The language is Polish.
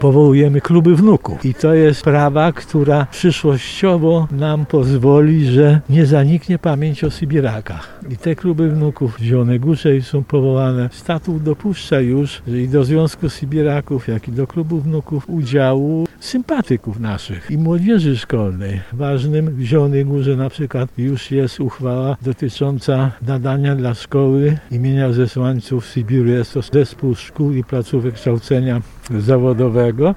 powołujemy kluby wnuków. I to jest sprawa, która przyszłościowo nam pozwoli, że nie zaniknie pamięć o Sybirakach. I te kluby wnuków w Zielonej Górze są powołane. Statut dopuszcza już, że i do Związku Sybiraków, jak i do klubu wnuków udziału sympatyków naszych i młodzieży szkolnej. Ważnym w Zielonej Górze na przykład już jest uchwała dotycząca nadania dla szkoły imienia Zesłańców Sybiru. Jest to zespół szkół i placówek kształcenia zawodowego